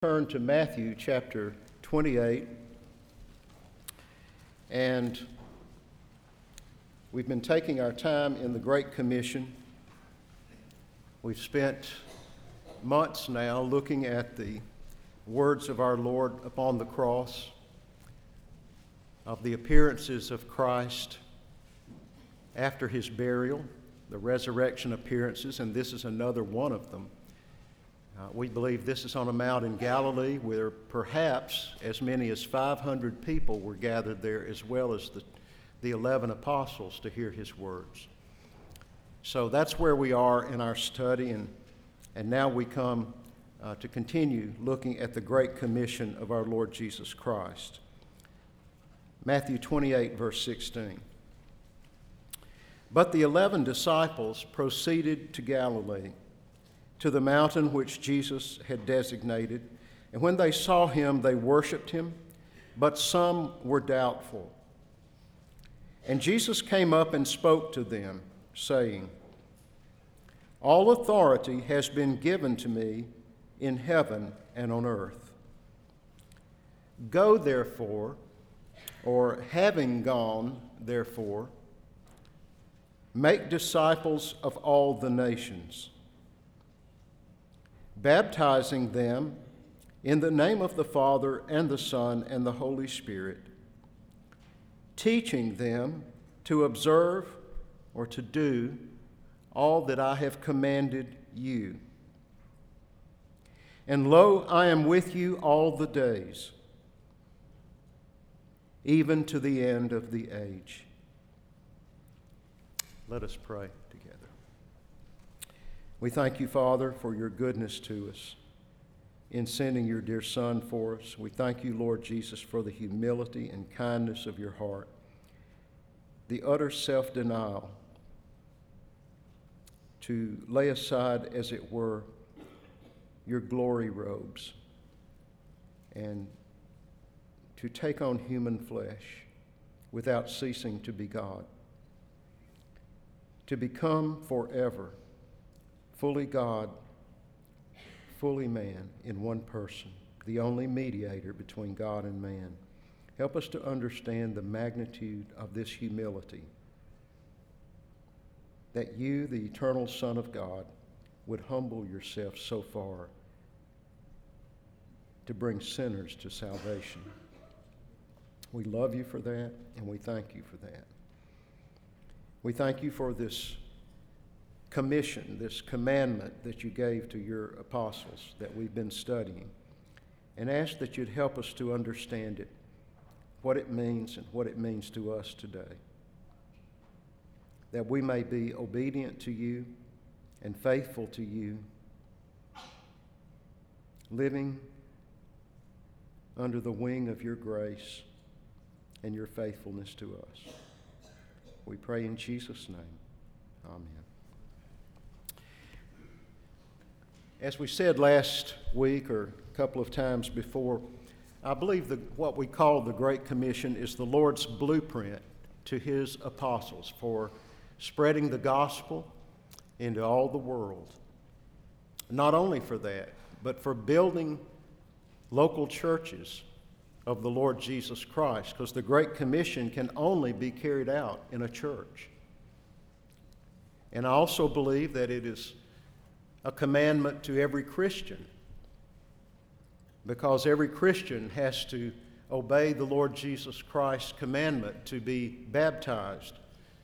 Turn to Matthew chapter 28, and we've been taking our time in the Great Commission. We've spent months now looking at the words of our Lord upon the cross, of the appearances of Christ after his burial, the resurrection appearances, and this is another one of them. We believe this is on a mount in Galilee where perhaps as many as 500 people were gathered there, as well as the 11 apostles to hear his words. So that's where we are in our study, and now we come to continue looking at the Great Commission of our Lord Jesus Christ. Matthew 28, verse 16. But the 11 disciples proceeded to Galilee, to the mountain which Jesus had designated. And when they saw him, they worshipped him, but some were doubtful. And Jesus came up and spoke to them, saying, "All authority has been given to me in heaven and on earth. Go therefore," or having gone therefore, "make disciples of all the nations, baptizing them in the name of the Father and the Son and the Holy Spirit, teaching them to observe or to do all that I have commanded you. And lo, I am with you all the days, even to the end of the age." Let us pray together. We thank you, Father, for your goodness to us in sending your dear Son for us. We thank you, Lord Jesus, for the humility and kindness of your heart, the utter self-denial to lay aside, as it were, your glory robes and to take on human flesh without ceasing to be God, to become forever fully God, fully man in one person, the only mediator between God and man. Help us to understand the magnitude of this humility, that you, the eternal Son of God, would humble yourself so far to bring sinners to salvation. We love you for that, and we thank you for that. We thank you for this commission, this commandment that you gave to your apostles that we've been studying, and ask that you'd help us to understand it, what it means and what it means to us today, that we may be obedient to you and faithful to you, living under the wing of your grace and your faithfulness to us. We pray in Jesus' name. Amen. As we said last week or a couple of times before, I believe that what we call the Great Commission is the Lord's blueprint to his apostles for spreading the gospel into all the world. Not only for that, but for building local churches of the Lord Jesus Christ, because the Great Commission can only be carried out in a church. And I also believe that it is a commandment to every Christian, because every Christian has to obey the Lord Jesus Christ's commandment to be baptized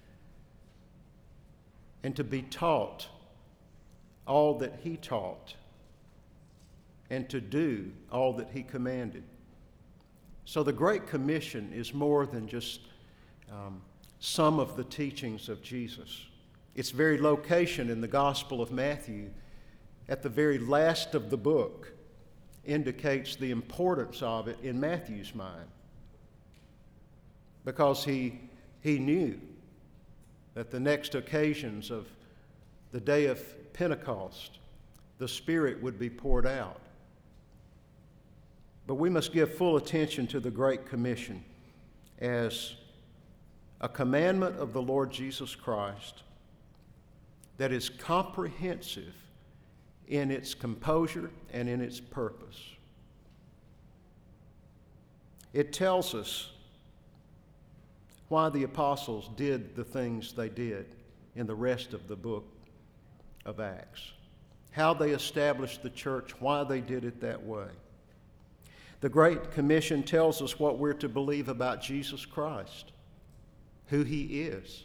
and to be taught all that he taught and to do all that he commanded. So the Great Commission is more than just some of the teachings of Jesus. Its very location in the Gospel of Matthew, at the very last of the book, indicates the importance of it in Matthew's mind, because he knew that the next occasions of the day of Pentecost, the Spirit would be poured out. But we must give full attention to the Great Commission as a commandment of the Lord Jesus Christ that is comprehensive in its composure and in its purpose. It tells us why the apostles did the things they did in the rest of the book of Acts, how they established the church, why they did it that way. The Great Commission tells us what we're to believe about Jesus Christ, who he is.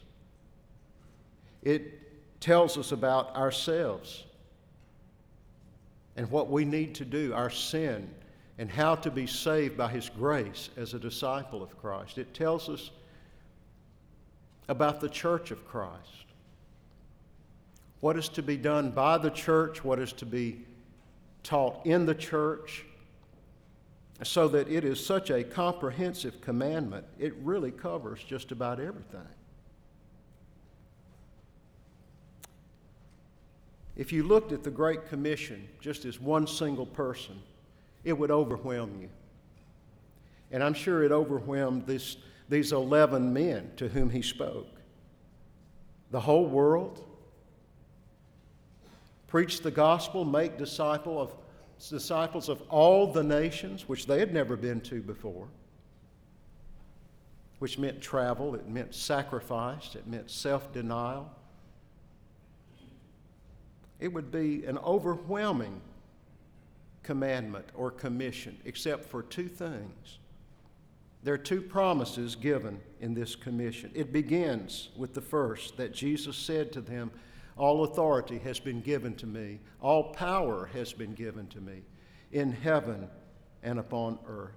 It tells us about ourselves and what we need to do, our sin, and how to be saved by his grace as a disciple of Christ. It tells us about the church of Christ, what is to be done by the church, what is to be taught in the church, so that it is such a comprehensive commandment, it really covers just about everything. If you looked at the Great Commission just as one single person, it would overwhelm you. And I'm sure it overwhelmed these 11 men to whom he spoke. The whole world, preach the gospel, make disciples of all the nations, which they had never been to before, which meant travel, it meant sacrifice, it meant self-denial. It would be an overwhelming commandment or commission, except for two things. There are two promises given in this commission. It begins with the first, that Jesus said to them, "All authority has been given to me. All power has been given to me in heaven and upon earth."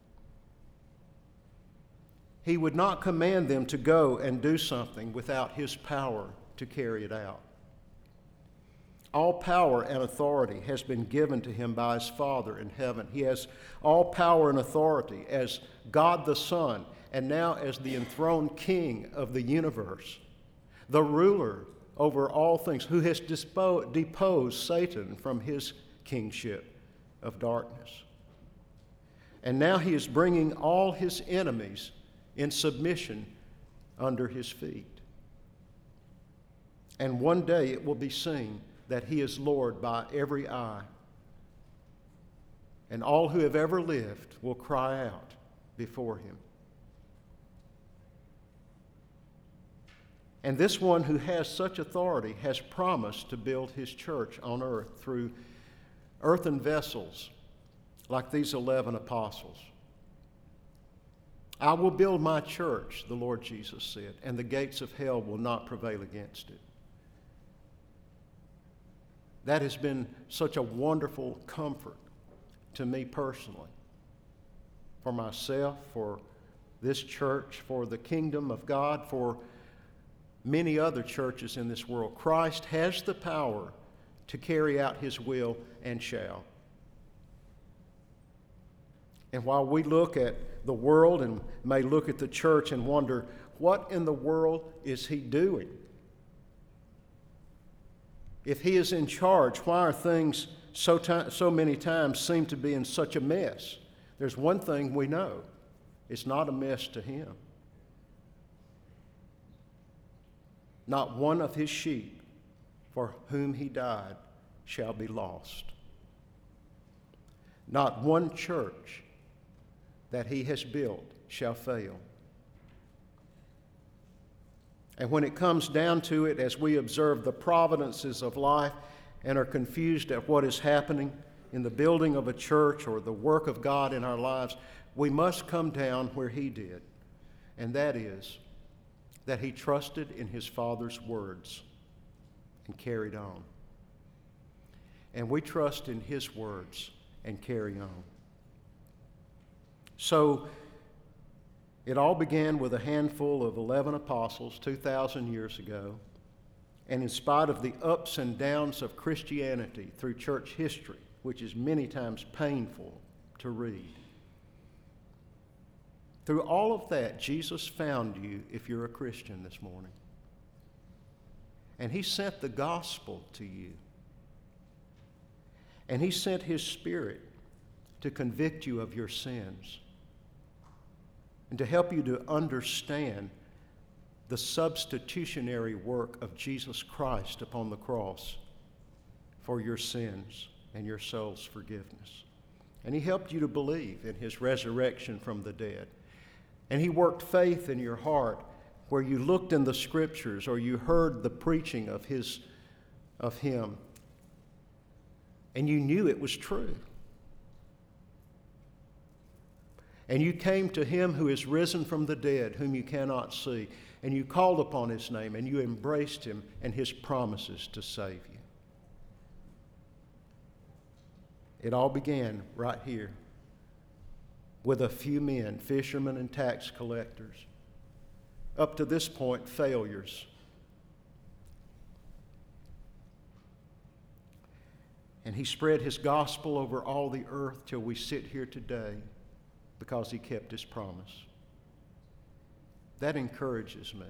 He would not command them to go and do something without his power to carry it out. All power and authority has been given to him by his Father in heaven. He has all power and authority as God the Son, and now as the enthroned King of the universe, the ruler over all things, who has deposed Satan from his kingship of darkness. And now he is bringing all his enemies in submission under his feet. And one day it will be seen that he is Lord by every eye. And all who have ever lived will cry out before him. And this one who has such authority has promised to build his church on earth through earthen vessels like these 11 apostles. "I will build my church," the Lord Jesus said, "and the gates of hell will not prevail against it." That has been such a wonderful comfort to me personally, for myself, for this church, for the kingdom of God, for many other churches in this world. Christ has the power to carry out his will and shall. And while we look at the world and may look at the church and wonder, what in the world is he doing? If he is in charge, why are things so many times seem to be in such a mess? There's one thing we know. It's not a mess to him. Not one of his sheep for whom he died shall be lost. Not one church that he has built shall fail. And when it comes down to it, as we observe the providences of life and are confused at what is happening in the building of a church or the work of God in our lives, we must come down where he did, and that is that he trusted in his Father's words and carried on. And we trust in his words and carry on. So, it all began with a handful of 11 apostles 2,000 years ago, and in spite of the ups and downs of Christianity through church history, which is many times painful to read, through all of that, Jesus found you if you're a Christian this morning. And he sent the gospel to you. And he sent his Spirit to convict you of your sins and to help you to understand the substitutionary work of Jesus Christ upon the cross for your sins and your soul's forgiveness. And He helped you to believe in His resurrection from the dead. And He worked faith in your heart where you looked in the Scriptures or you heard the preaching of Him, and you knew it was true. And you came to Him who is risen from the dead, whom you cannot see, and you called upon His name, and you embraced Him and His promises to save you. It all began right here with a few men, fishermen and tax collectors, up to this point, failures. And He spread His gospel over all the earth till we sit here today because He kept His promise. That encourages me.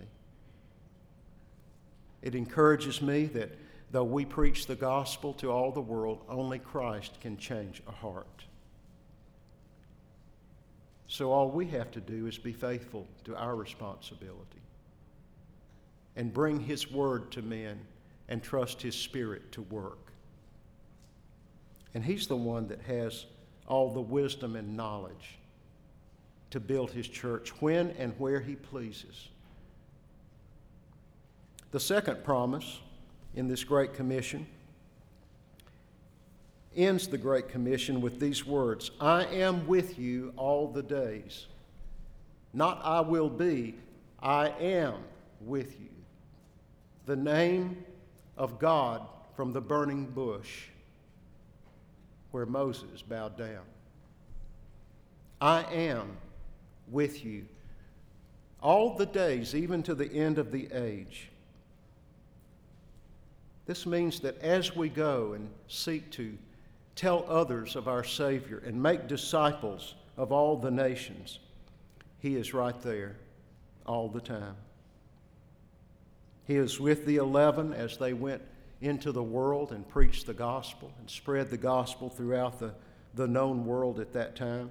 It encourages me that though we preach the gospel to all the world, only Christ can change a heart. So all we have to do is be faithful to our responsibility and bring His word to men and trust His Spirit to work. And He's the one that has all the wisdom and knowledge to build His church when and where He pleases. The second promise in this Great Commission ends the Great Commission with these words, I am with you all the days. Not I will be, I am with you. The name of God from the burning bush where Moses bowed down. I am with you all the days, even to the end of the age. This means that as we go and seek to tell others of our Savior and make disciples of all the nations, He is right there all the time. He is with the 11 as they went into the world and preached the gospel and spread the gospel throughout the known world at that time.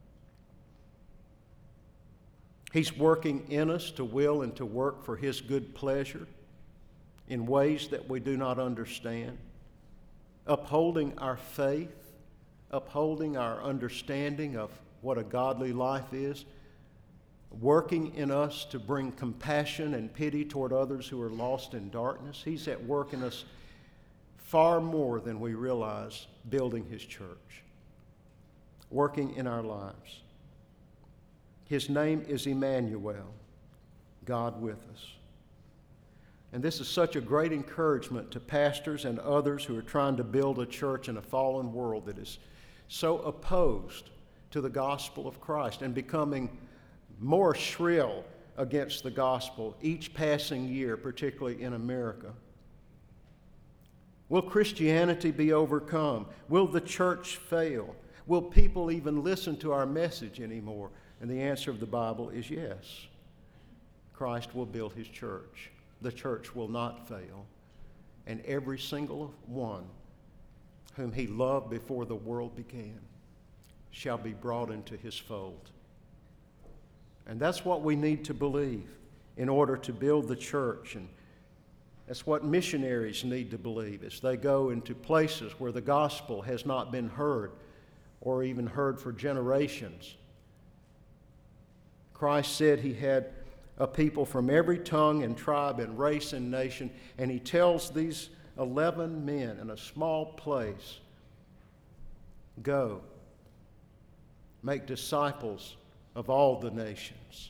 He's working in us to will and to work for His good pleasure in ways that we do not understand, upholding our faith, upholding our understanding of what a godly life is, working in us to bring compassion and pity toward others who are lost in darkness. He's at work in us far more than we realize, building His church, working in our lives. His name is Emmanuel, God with us. And this is such a great encouragement to pastors and others who are trying to build a church in a fallen world that is so opposed to the gospel of Christ and becoming more shrill against the gospel each passing year, particularly in America. Will Christianity be overcome? Will the church fail? Will people even listen to our message anymore? And the answer of the Bible is yes. Christ will build His church. The church will not fail. And every single one whom He loved before the world began shall be brought into His fold. And that's what we need to believe in order to build the church. And that's what missionaries need to believe as they go into places where the gospel has not been heard or even heard for generations. Christ said He had a people from every tongue and tribe and race and nation, and He tells these 11 men in a small place, go, make disciples of all the nations.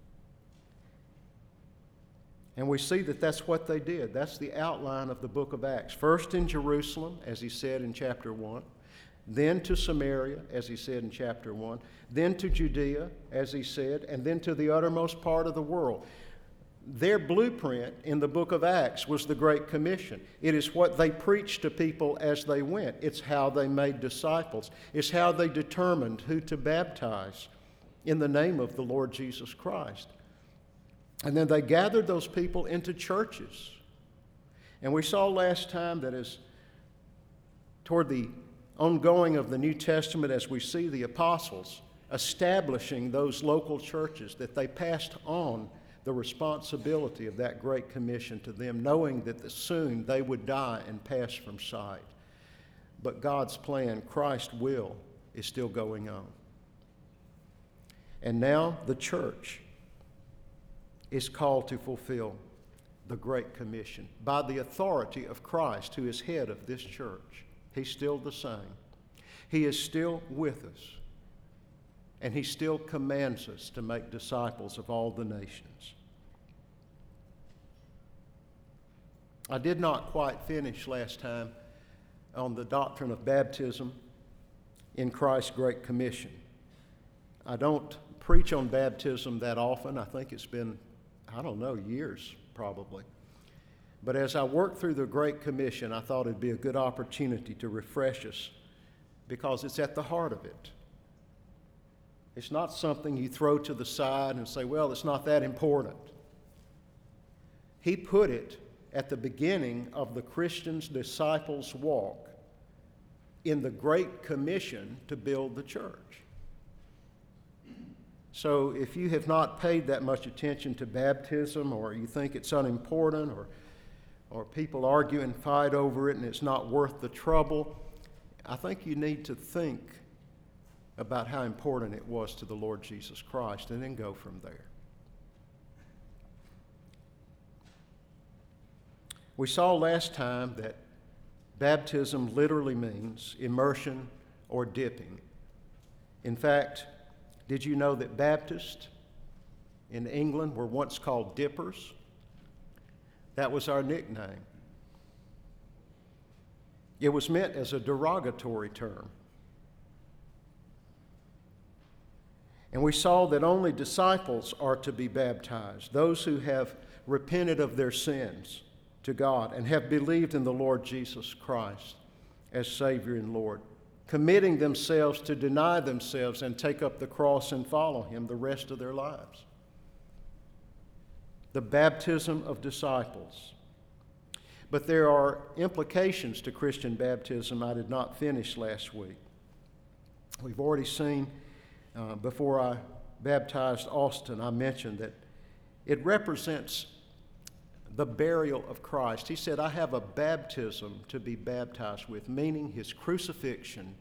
And we see that that's what they did. That's the outline of the book of Acts. First in Jerusalem, as He said in chapter 1, then to Samaria, as He said in chapter 1, then to Judea, as He said, and then to the uttermost part of the world. Their blueprint in the book of Acts was the Great Commission. It is what they preached to people as they went. It's how they made disciples. It's how they determined who to baptize in the name of the Lord Jesus Christ. And then they gathered those people into churches. And we saw last time that as toward the ongoing of the New Testament, as we see the apostles establishing those local churches, that they passed on the responsibility of that Great Commission to them, knowing that soon they would die and pass from sight. But God's plan, Christ's will, is still going on. And now the church is called to fulfill the Great Commission by the authority of Christ, who is head of this church. He's still the same. He is still with us, and he still commands us to make disciples of all the nations. I did not quite finish last time on the doctrine of baptism in Christ's Great Commission. I don't preach on baptism that often. I think it's been, years probably. But as I worked through the Great Commission, I thought it'd be a good opportunity to refresh us, because it's at the heart of it. It's not something you throw to the side and say, well, it's not that important. He put it at the beginning of the Christian's disciples' walk in the Great Commission to build the church. So if you have not paid that much attention to baptism, or you think it's unimportant, or people argue and fight over it and it's not worth the trouble, I think you need to think about how important it was to the Lord Jesus Christ and then go from there. We saw last time that baptism literally means immersion or dipping. In fact, did you know that Baptists in England were once called dippers? That was our nickname. It was meant as a derogatory term. And we saw that only disciples are to be baptized, those who have repented of their sins to God and have believed in the Lord Jesus Christ as Savior and Lord, committing themselves to deny themselves and take up the cross and follow Him the rest of their lives. The baptism of disciples. But there are implications to Christian baptism I did not finish last week. We've already seen, before I baptized Austin, I mentioned that it represents the burial of Christ. He said, I have a baptism to be baptized with, meaning His crucifixion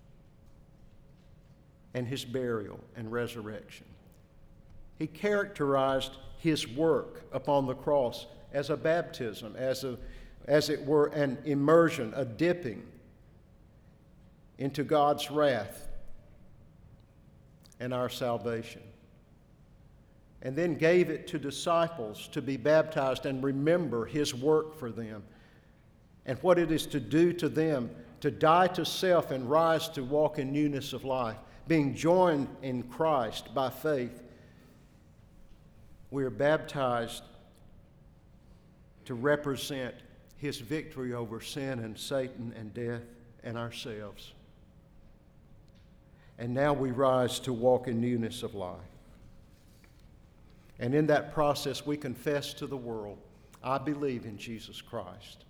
and His burial and resurrection. He characterized His work upon the cross as a baptism, as it were an immersion, a dipping into God's wrath and our salvation. And then gave it to disciples to be baptized and remember His work for them and what it is to do to them, to die to self and rise to walk in newness of life. Being joined in Christ by faith, we are baptized to represent His victory over sin and Satan and death and ourselves. And now we rise to walk in newness of life. And in that process, we confess to the world, I believe in Jesus Christ.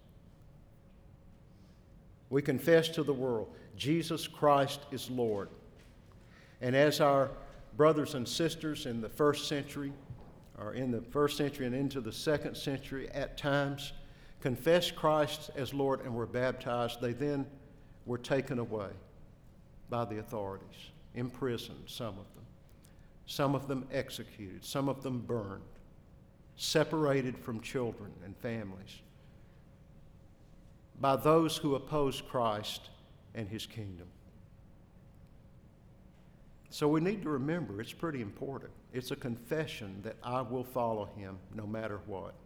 We confess to the world, Jesus Christ is Lord. And as our brothers and sisters in the first century, or in the first century and into the second century at times, confess Christ as Lord and were baptized, they then were taken away by the authorities, imprisoned, some of them executed, some of them burned, separated from children and families by those who oppose Christ and His kingdom. So we need to remember it's pretty important. It's a confession that I will follow Him no matter what.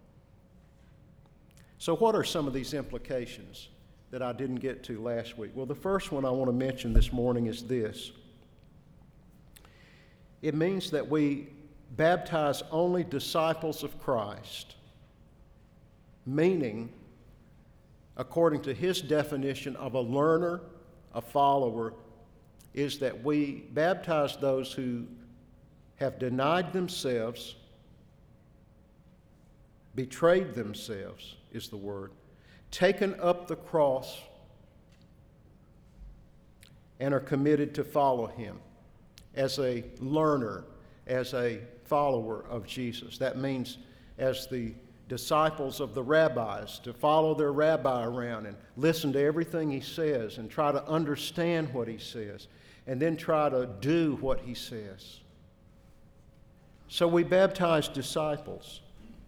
So what are some of these implications that I didn't get to last week? Well, the first one I want to mention this morning is this. It means that we baptize only disciples of Christ, meaning, according to His definition of a learner, a follower, is that we baptize those who have denied themselves, betrayed themselves is the word, taken up the cross, and are committed to follow Him as a learner, as a follower of Jesus. That means as the disciples of the rabbis, to follow their rabbi around and listen to everything he says and try to understand what he says and then try to do what he says. So we baptize disciples.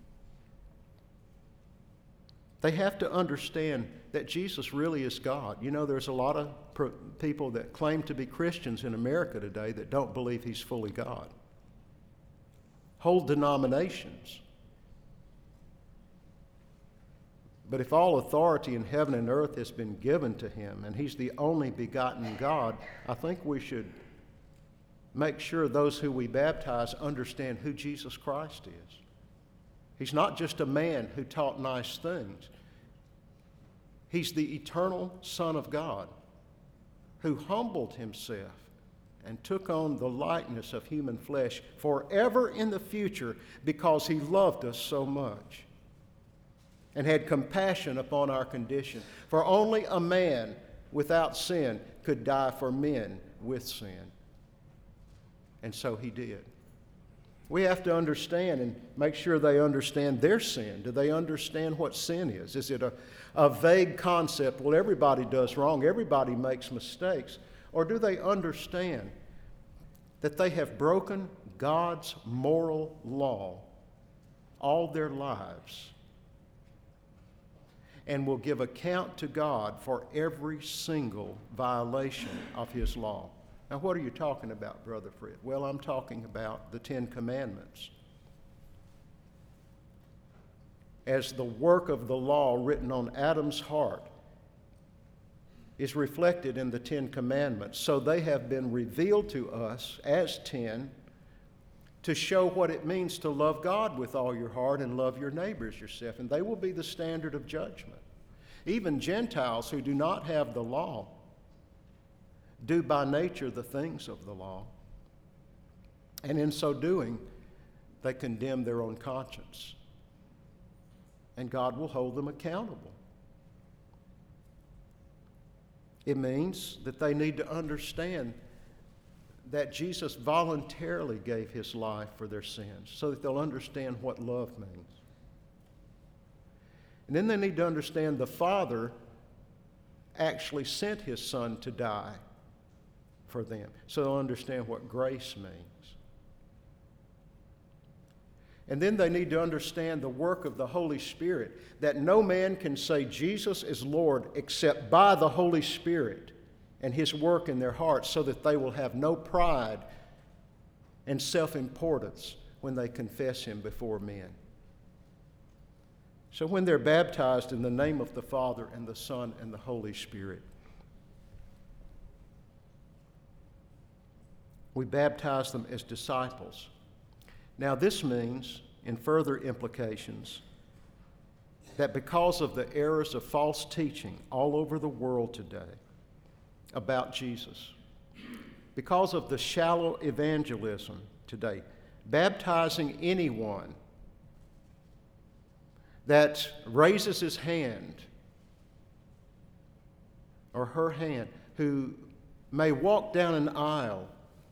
They have to understand that Jesus really is God. You know, there's a lot of people that claim to be Christians in America today that don't believe he's fully God. Whole denominations. But if all authority in heaven and earth has been given to him, and he's the only begotten God, I think we should make sure those who we baptize understand who Jesus Christ is. He's not just a man who taught nice things. He's the eternal Son of God who humbled himself and took on the likeness of human flesh forever in the future because he loved us so much and had compassion upon our condition. For only a man without sin could die for men with sin. And so he did. We have to understand and make sure they understand their sin. Do they understand what sin is? Is it a vague concept? Well, everybody does wrong. Everybody makes mistakes. Or do they understand that they have broken God's moral law all their lives and will give account to God for every single violation of his law? Now, what are you talking about, Brother Fred? Well, I'm talking about the Ten Commandments. As the work of the law written on Adam's heart is reflected in the Ten Commandments, so they have been revealed to us as 10 to show what it means to love God with all your heart and love your neighbor as yourself, and they will be the standard of judgment. Even Gentiles who do not have the law do by nature the things of the law, and in so doing, they condemn their own conscience, and God will hold them accountable. It means that they need to understand that Jesus voluntarily gave his life for their sins so that they'll understand what love means. And then they need to understand the Father actually sent his Son to die for them, so they'll understand what grace means. And then they need to understand the work of the Holy Spirit, that no man can say Jesus is Lord except by the Holy Spirit and his work in their hearts, so that they will have no pride and self-importance when they confess him before men. So when they're baptized in the name of the Father and the Son and the Holy Spirit, we baptize them as disciples. Now, this means, in further implications, that because of the errors of false teaching all over the world today about Jesus, because of the shallow evangelism today, baptizing anyone that raises his hand or her hand, who may walk down an aisle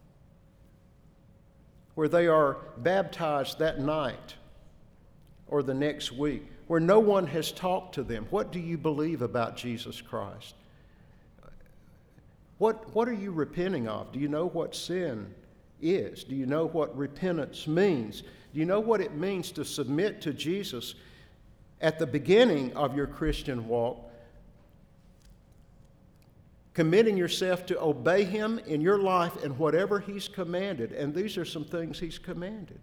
where they are baptized that night or the next week, where no one has talked to them. What do you believe about Jesus Christ? What are you repenting of? Do you know what sin is? Do you know what repentance means? Do you know what it means to submit to Jesus at the beginning of your Christian walk, committing yourself to obey him in your life and whatever he's commanded? And these are some things he's commanded.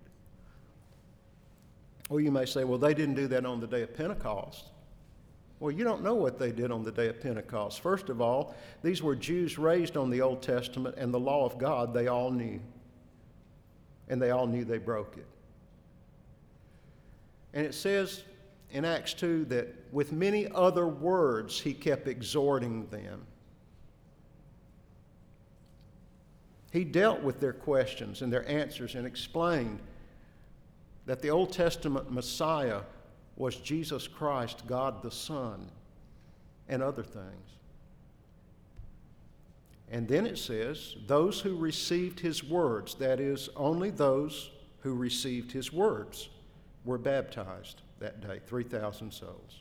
Or you may say, well, they didn't do that on the day of Pentecost. Well, you don't know what they did on the day of Pentecost. First of all, these were Jews raised on the Old Testament and the law of God they all knew. And they all knew they broke it. And it says in Acts 2 that with many other words he kept exhorting them. He dealt with their questions and their answers and explained that the Old Testament Messiah was Jesus Christ, God the Son, and other things. And then it says, those who received his words, that is, only those who received his words, were baptized that day, 3,000 souls.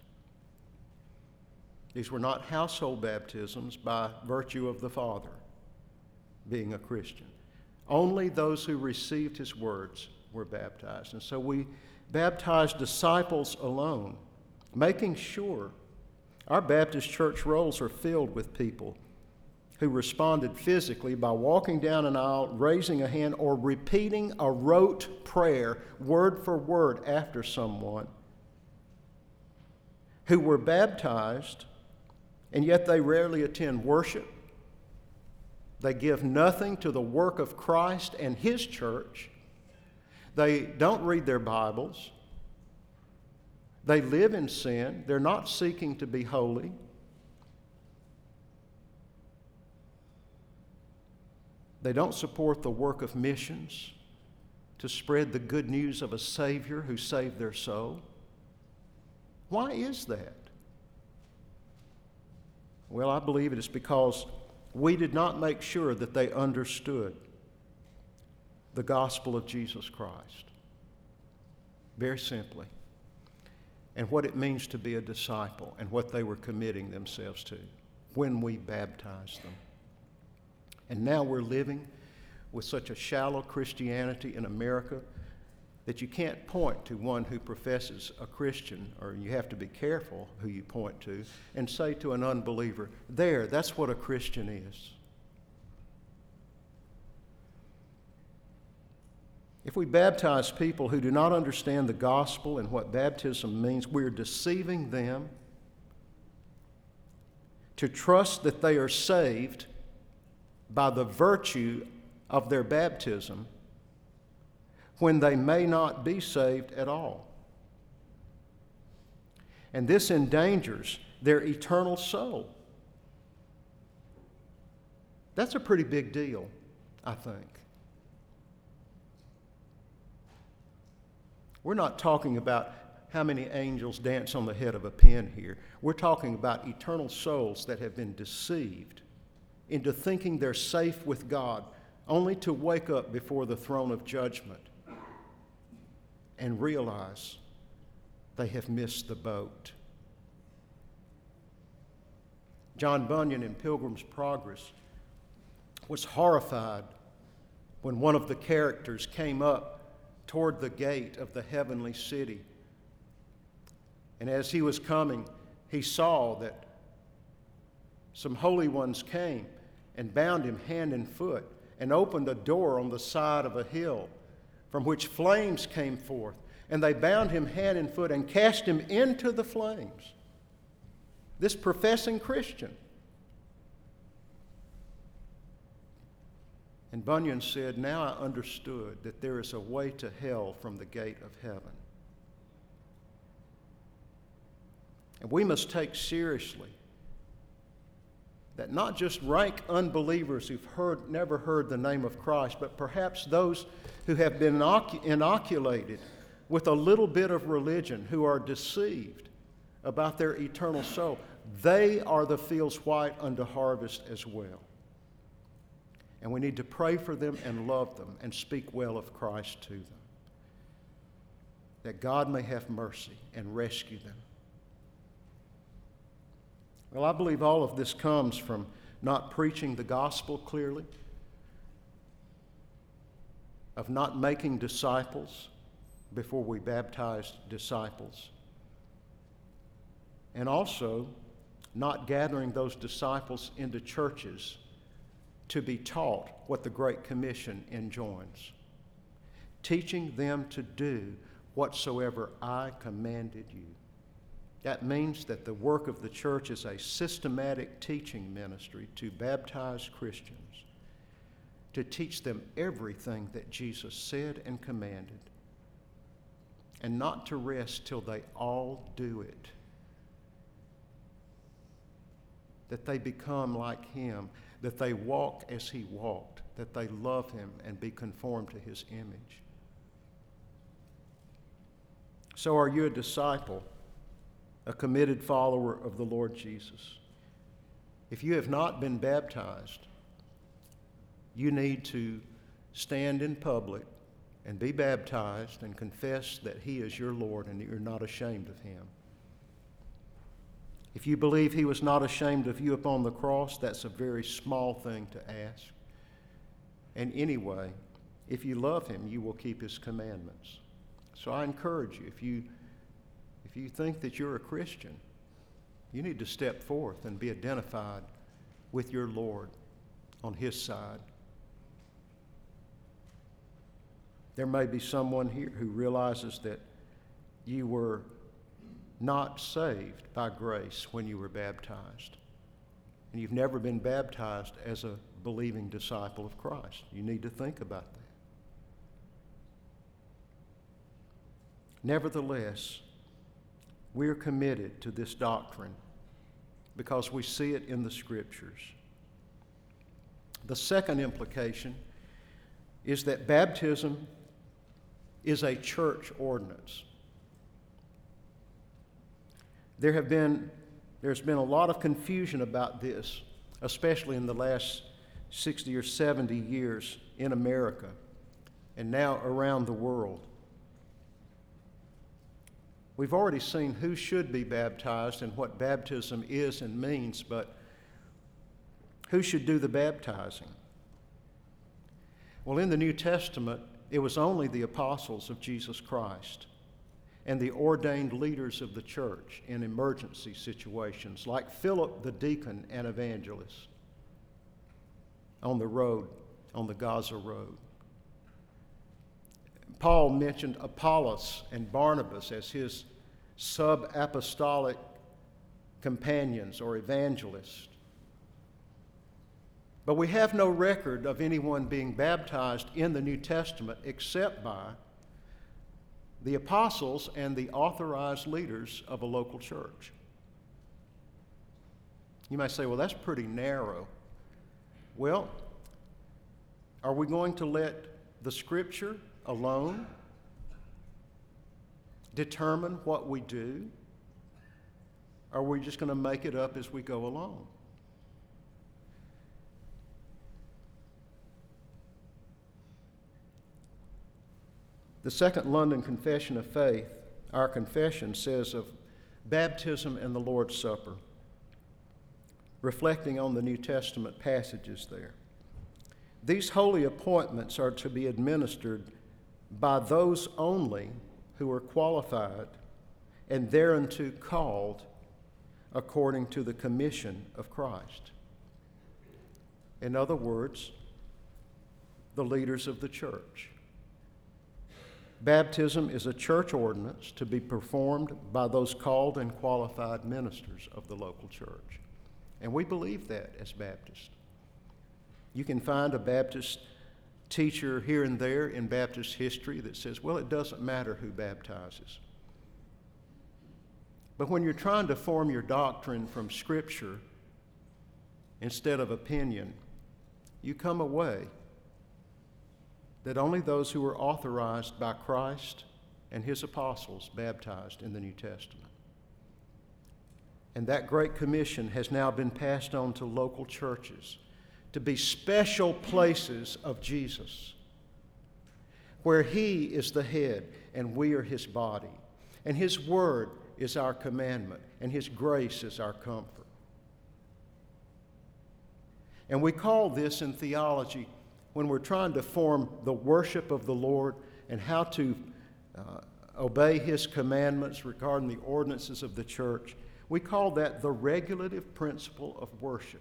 These were not household baptisms by virtue of the Father. being a Christian. Only those who received his words were baptized. And so we baptized disciples alone, making sure our Baptist church rolls are filled with people who responded physically by walking down an aisle, raising a hand, or repeating a rote prayer, word for word, after someone, who were baptized, and yet they rarely attend worship. They give nothing to the work of Christ and his church. They don't read their Bibles. They live in sin. They're not seeking to be holy. They don't support the work of missions to spread the good news of a Savior who saved their soul. Why is that? Well, I believe it is because we did not make sure that they understood the gospel of Jesus Christ. Very simply. And what it means to be a disciple and what they were committing themselves to when we baptized them. And now we're living with such a shallow Christianity in America that you can't point to one who professes a Christian, or you have to be careful who you point to, and say to an unbeliever, there, that's what a Christian is. If we baptize people who do not understand the gospel and what baptism means, we're deceiving them to trust that they are saved by the virtue of their baptism when they may not be saved at all. And this endangers their eternal soul. That's a pretty big deal, I think. We're not talking about how many angels dance on the head of a pin here. We're talking about eternal souls that have been deceived into thinking they're safe with God, only to wake up before the throne of judgment and realize they have missed the boat. John Bunyan in Pilgrim's Progress was horrified when one of the characters came up toward the gate of the heavenly city. And as he was coming, he saw that some holy ones came and bound him hand and foot and opened a door on the side of a hill from which flames came forth. And they bound him hand and foot and cast him into the flames. This professing Christian. And Bunyan said, now I understood that there is a way to hell from the gate of heaven. And we must take seriously that not just rank unbelievers who've never heard the name of Christ, but perhaps those who have been inoculated with a little bit of religion, who are deceived about their eternal soul, they are the fields white unto harvest as well. And we need to pray for them and love them and speak well of Christ to them, that God may have mercy and rescue them. Well, I believe all of this comes from not preaching the gospel clearly, of not making disciples before we baptized disciples, and also not gathering those disciples into churches to be taught what the Great Commission enjoins, teaching them to do whatsoever I commanded you. That means that the work of the church is a systematic teaching ministry to baptize Christians, to teach them everything that Jesus said and commanded, and not to rest till they all do it, that they become like him, that they walk as he walked, that they love him and be conformed to his image. So are you a disciple, a committed follower of the Lord Jesus? If you have not been baptized, you need to stand in public and be baptized and confess that he is your Lord and that you're not ashamed of him. If you believe he was not ashamed of you upon the cross, that's a very small thing to ask. And anyway, if you love him, you will keep his commandments. So I encourage you, if you think that you're a Christian, you need to step forth and be identified with your Lord on his side. There may be someone here who realizes that you were not saved by grace when you were baptized, and you've never been baptized as a believing disciple of Christ. You need to think about that. Nevertheless, we're committed to this doctrine because we see it in the Scriptures. The second implication is that baptism is a church ordinance. There's been a lot of confusion about this, especially in the last 60 or 70 years in America and now around the world. We've already seen who should be baptized and what baptism is and means, but who should do the baptizing? Well, in the New Testament, it was only the apostles of Jesus Christ and the ordained leaders of the church in emergency situations, like Philip the deacon and evangelist on the Gaza road. Paul mentioned Apollos and Barnabas as his sub-apostolic companions or evangelists. But we have no record of anyone being baptized in the New Testament except by the apostles and the authorized leaders of a local church. You may say, well, that's pretty narrow. Well, are we going to let the Scripture alone determine what we do? Or are we just going to make it up as we go along? The Second London Confession of Faith, our confession, says of baptism and the Lord's Supper, reflecting on the New Testament passages there. These holy appointments are to be administered by those only who are qualified and thereunto called according to the commission of Christ. In other words, the leaders of the church. Baptism is a church ordinance to be performed by those called and qualified ministers of the local church. And we believe that as Baptists. You can find a Baptist teacher here and there in Baptist history that says, well, it doesn't matter who baptizes. But when you're trying to form your doctrine from Scripture instead of opinion, you come away that only those who are authorized by Christ and his apostles baptized in the New Testament. And that great commission has now been passed on to local churches to be special places of Jesus, where he is the head and we are his body, and his word is our commandment, and his grace is our comfort. And we call this in theology, when we're trying to form the worship of the Lord and how to obey his commandments regarding the ordinances of the church, we call that the regulative principle of worship.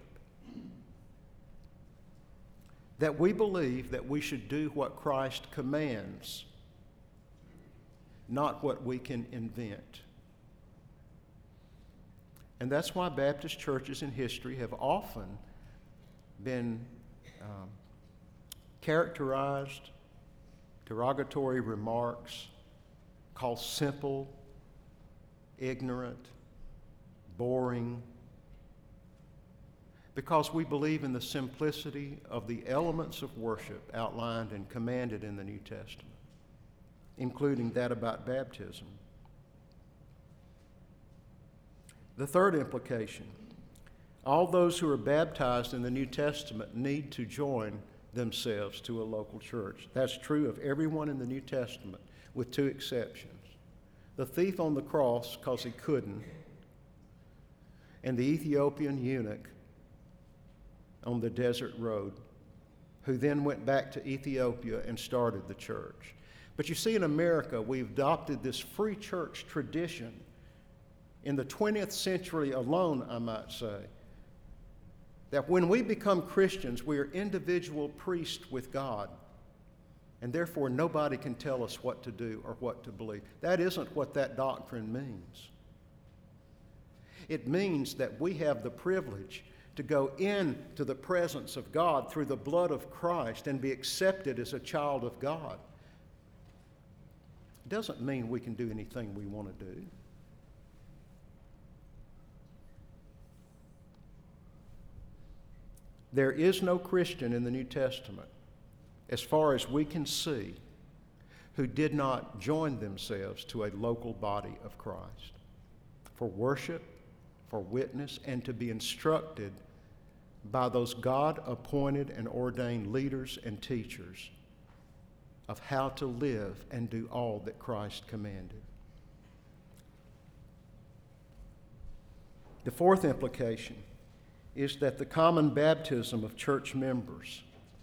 That we believe that we should do what Christ commands, not what we can invent. And that's why Baptist churches in history have often been characterized, derogatory remarks, called simple, ignorant, boring, because we believe in the simplicity of the elements of worship outlined and commanded in the New Testament, including that about baptism. The third implication, all those who are baptized in the New Testament need to join themselves to a local church. That's true of everyone in the New Testament, with two exceptions. The thief on the cross, because he couldn't, and the Ethiopian eunuch on the desert road, who then went back to Ethiopia and started the church. But you see, in America, we've adopted this free church tradition in the 20th century alone, I might say, that when we become Christians, we are individual priests with God, and therefore nobody can tell us what to do or what to believe. That isn't what that doctrine means. It means that we have the privilege to go into the presence of God through the blood of Christ and be accepted as a child of God. It doesn't mean we can do anything we want to do. There is no Christian in the New Testament, as far as we can see, who did not join themselves to a local body of Christ for worship, for witness, and to be instructed by those God-appointed and ordained leaders and teachers of how to live and do all that Christ commanded. The fourth implication is that the common baptism of church members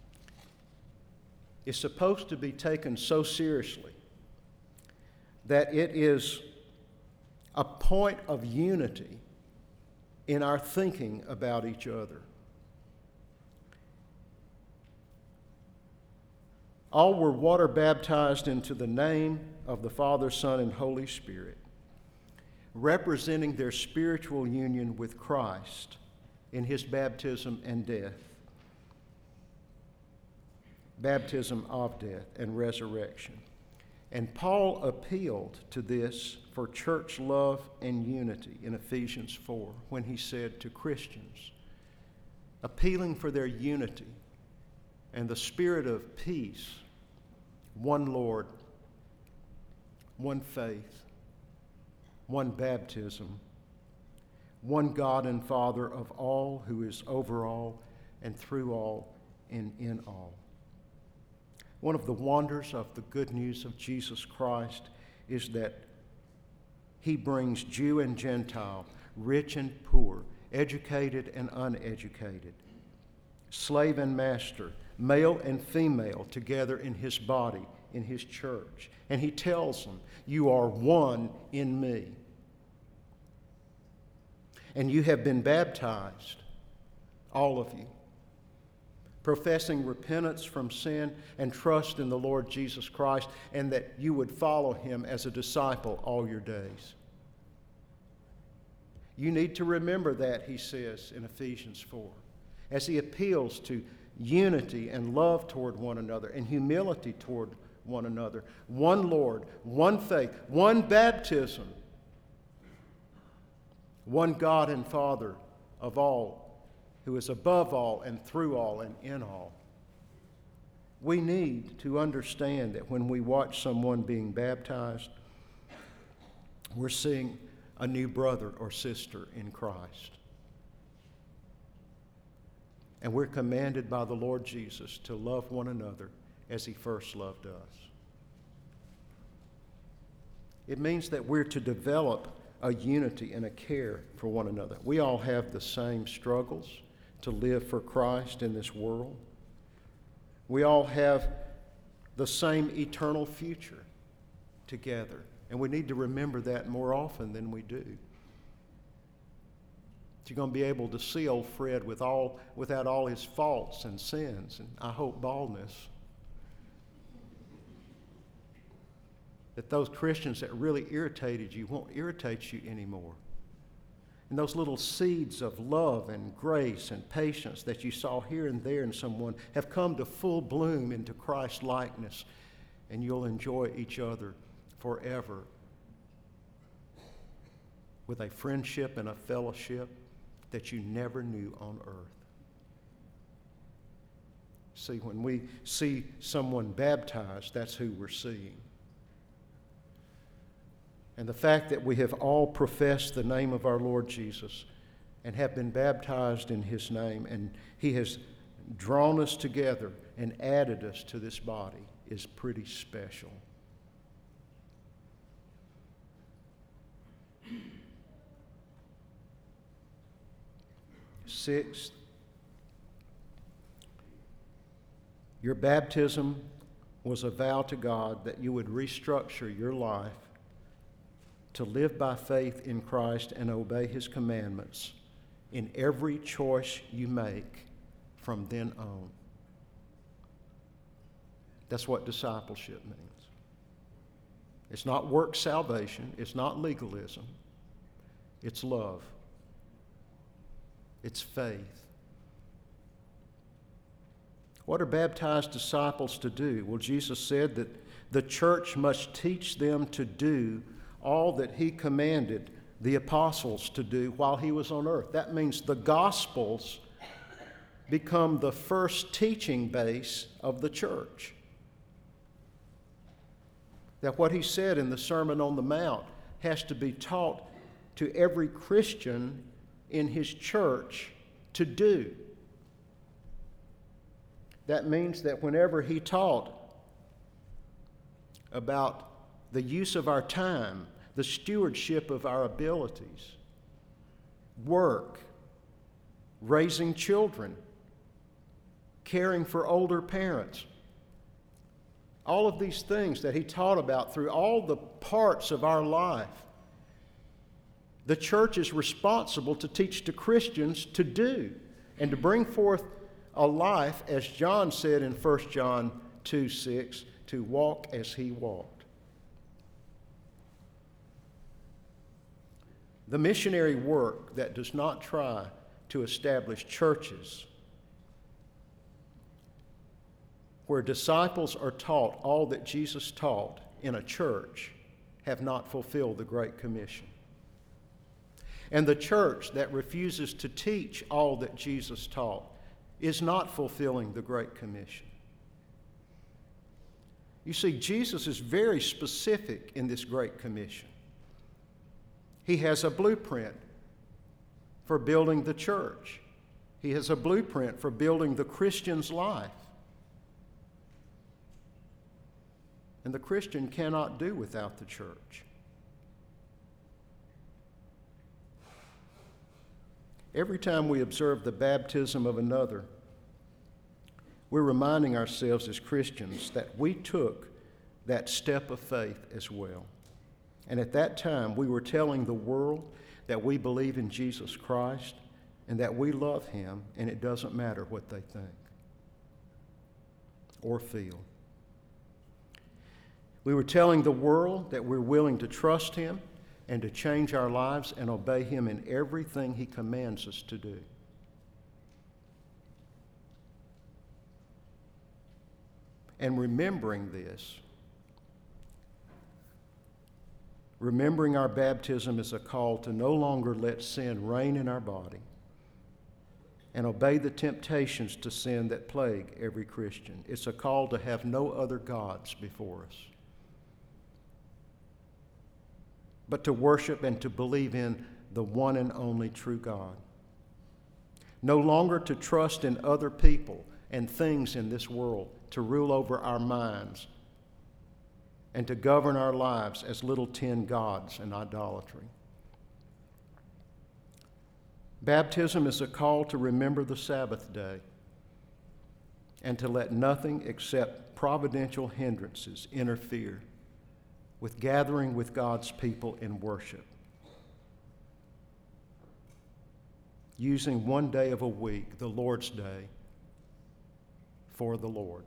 is supposed to be taken so seriously that it is a point of unity in our thinking about each other. All were water baptized into the name of the Father, Son, and Holy Spirit, representing their spiritual union with Christ in his baptism and death, baptism of death and resurrection. And Paul appealed to this for church love and unity in Ephesians 4 when he said to Christians, appealing for their unity and the spirit of peace, one Lord, one faith, one baptism, one God and Father of all, who is over all and through all and in all. One of the wonders of the good news of Jesus Christ is that he brings Jew and Gentile, rich and poor, educated and uneducated, slave and master, male and female, together in his body, in his church. And he tells them, you are one in me. And you have been baptized, all of you, professing repentance from sin and trust in the Lord Jesus Christ, and that you would follow him as a disciple all your days. You need to remember that, he says in Ephesians 4, as he appeals to unity and love toward one another and humility toward one another. One Lord, one faith, one baptism, one God and Father of all, who is above all and through all and in all. We need to understand that when we watch someone being baptized, we're seeing a new brother or sister in Christ. And we're commanded by the Lord Jesus to love one another as he first loved us. It means that we're to develop a unity and a care for one another. We all have the same struggles to live for Christ in this world. We all have the same eternal future together, and we need to remember that more often than we do. You're going to be able to see old Fred without all his faults and sins, and I hope baldness. That those Christians that really irritated you won't irritate you anymore. And those little seeds of love and grace and patience that you saw here and there in someone have come to full bloom into Christ likeness, and you'll enjoy each other forever with a friendship and a fellowship that you never knew on earth. See, when we see someone baptized, that's who we're seeing. And the fact that we have all professed the name of our Lord Jesus and have been baptized in his name, and he has drawn us together and added us to this body, is pretty special. Sixth, Your baptism was a vow to God that you would restructure your life to live by faith in Christ and obey His commandments in every choice you make from then on. That's what discipleship means. It's not work salvation. It's not legalism. It's love. It's faith. What are baptized disciples to do? Well, Jesus said that the church must teach them to do all that He commanded the apostles to do while He was on earth. That means the Gospels become the first teaching base of the church. That what He said in the Sermon on the Mount has to be taught to every Christian in His church to do. That means that whenever He taught about the use of our time, the stewardship of our abilities, work, raising children, caring for older parents, all of these things that He taught about through all the parts of our life, the church is responsible to teach to Christians to do and to bring forth a life, as John said in 1 John 2:6, to walk as He walked. The missionary work that does not try to establish churches where disciples are taught all that Jesus taught in a church have not fulfilled the Great Commission. And the church that refuses to teach all that Jesus taught is not fulfilling the Great Commission. You see, Jesus is very specific in this Great Commission. He has a blueprint for building the church. He has a blueprint for building the Christian's life. And the Christian cannot do without the church. Every time we observe the baptism of another, we're reminding ourselves as Christians that we took that step of faith as well. And at that time, we were telling the world that we believe in Jesus Christ and that we love Him, and it doesn't matter what they think or feel. We were telling the world that we're willing to trust Him and to change our lives and obey Him in everything He commands us to do. And remembering this, remembering our baptism is a call to no longer let sin reign in our body and obey the temptations to sin that plague every Christian. It's a call to have no other gods before us, but to worship and to believe in the one and only true God. No longer to trust in other people and things in this world to rule over our minds and to govern our lives as little tin gods in idolatry. Baptism is a call to remember the Sabbath day and to let nothing except providential hindrances interfere with gathering with God's people in worship. Using one day of a week, the Lord's Day, for the Lord.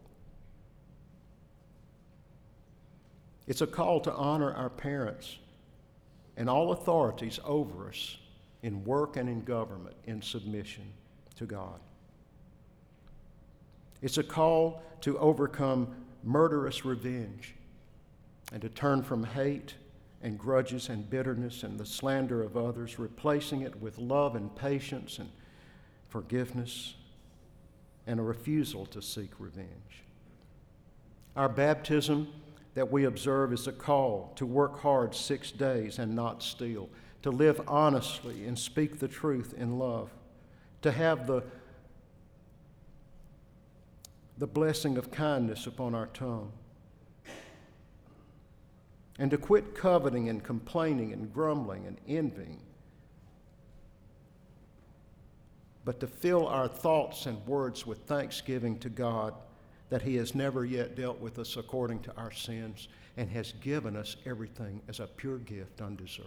It's a call to honor our parents and all authorities over us in work and in government in submission to God. It's a call to overcome murderous revenge and to turn from hate and grudges and bitterness and the slander of others, replacing it with love and patience and forgiveness and a refusal to seek revenge. Our baptism that we observe is a call to work hard 6 days and not steal, to live honestly and speak the truth in love, to have the blessing of kindness upon our tongue, and to quit coveting and complaining and grumbling and envying, but to fill our thoughts and words with thanksgiving to God that He has never yet dealt with us according to our sins and has given us everything as a pure gift undeserved.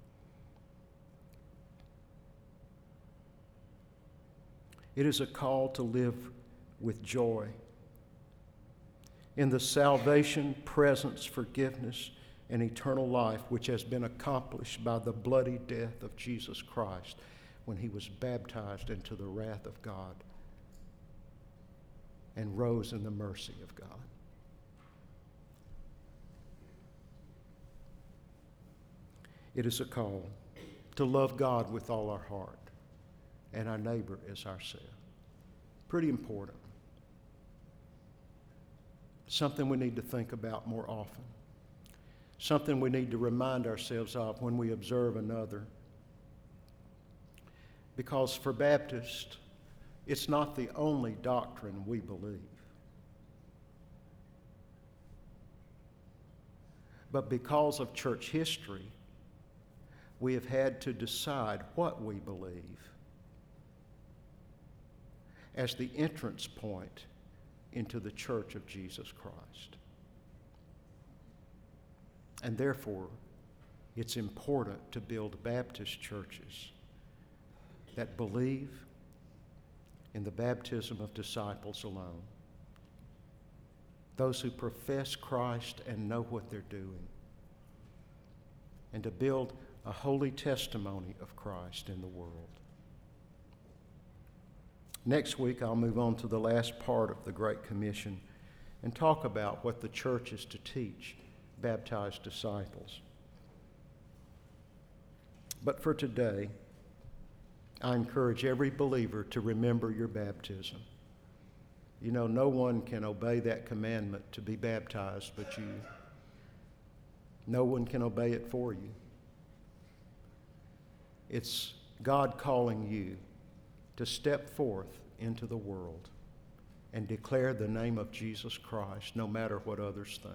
It is a call to live with joy in the salvation, presence, forgiveness, and eternal life which has been accomplished by the bloody death of Jesus Christ when He was baptized into the wrath of God and rose in the mercy of God. It is a call to love God with all our heart and our neighbor as ourselves. Pretty important. Something we need to think about more often. Something we need to remind ourselves of when we observe another. Because for Baptists, it's not the only doctrine we believe. But because of church history, we have had to decide what we believe as the entrance point into the church of Jesus Christ. And therefore, it's important to build Baptist churches that believe in the baptism of disciples alone. Those who profess Christ and know what they're doing. And to build a holy testimony of Christ in the world. Next week, I'll move on to the last part of the Great Commission and talk about what the church is to teach baptized disciples. But for today, I encourage every believer to remember your baptism. You know, no one can obey that commandment to be baptized but you. No one can obey it for you. It's God calling you to step forth into the world and declare the name of Jesus Christ, no matter what others think.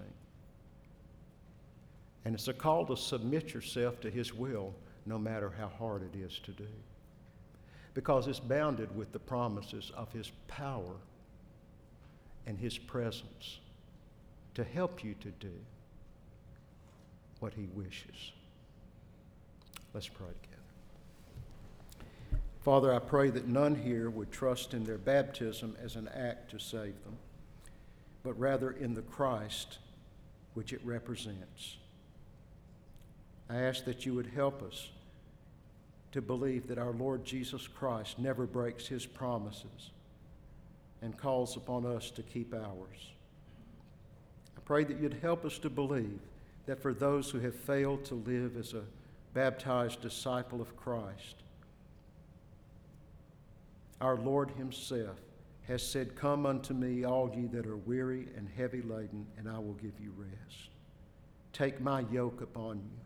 And it's a call to submit yourself to His will, no matter how hard it is to do. Because it's bounded with the promises of His power and His presence to help you to do what He wishes. Let's pray together. Father, I pray that none here would trust in their baptism as an act to save them, but rather in the Christ which it represents. I ask that you would help us to believe that our Lord Jesus Christ never breaks His promises and calls upon us to keep ours. I pray that you'd help us to believe that for those who have failed to live as a baptized disciple of Christ, our Lord Himself has said, "Come unto me, all ye that are weary and heavy laden, and I will give you rest. Take my yoke upon you,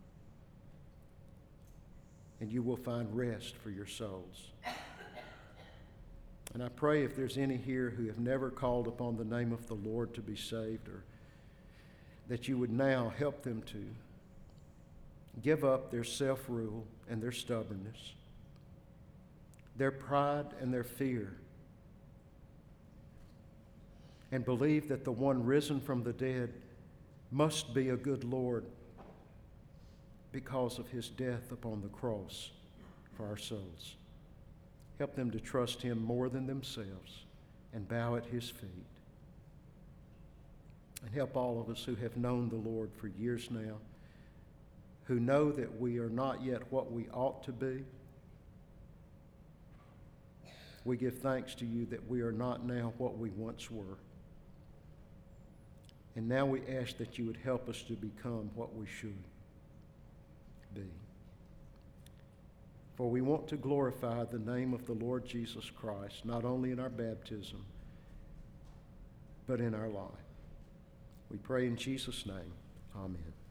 and you will find rest for your souls." And I pray if there's any here who have never called upon the name of the Lord to be saved, or that you would now help them to give up their self-rule and their stubbornness, their pride and their fear, and believe that the one risen from the dead must be a good Lord because of His death upon the cross for our souls. Help them to trust Him more than themselves and bow at His feet. And help all of us who have known the Lord for years now, who know that we are not yet what we ought to be. We give thanks to you that we are not now what we once were. And now we ask that you would help us to become what we should be. For we want to glorify the name of the Lord Jesus Christ, not only in our baptism, but in our life. We pray in Jesus' name. Amen.